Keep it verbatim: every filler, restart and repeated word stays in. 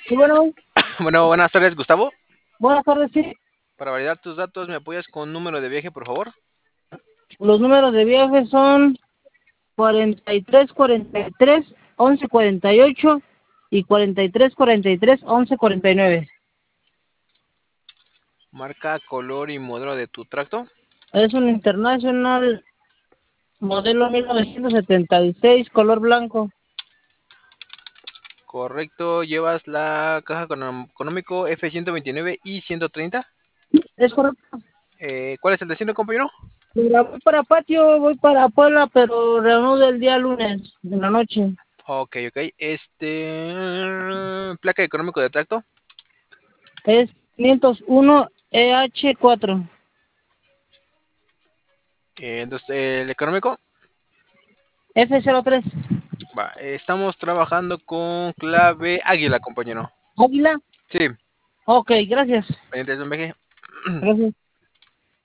Sí, bueno, Bueno, buenas tardes, Gustavo. buenas tardes, sí. Para validar tus datos, ¿me apoyas con número de viaje, por favor? Los números de viaje son cuarenta y tres, cuarenta y tres, once, cuarenta y ocho y cuarenta y tres, cuarenta y tres, once, cuarenta y nueve. Marca, color y modelo de tu tracto. Es un International modelo mil novecientos setenta y seis, color blanco. Correcto, llevas la caja econom- económico F ciento veintinueve y ciento treinta. Es correcto. Eh, ¿Cuál es el destino, compañero? Mira, voy para Patio, voy para Puebla, pero reanudo el día lunes, en la noche. Ok, ok. Este... Placa económico de tracto. Es quinientos uno E H cuatro. Eh, entonces, el económico. F cero tres. Va, eh, estamos trabajando con clave águila, compañero. Águila. Sí, Ok, gracias. pendientes de un viaje. Gracias.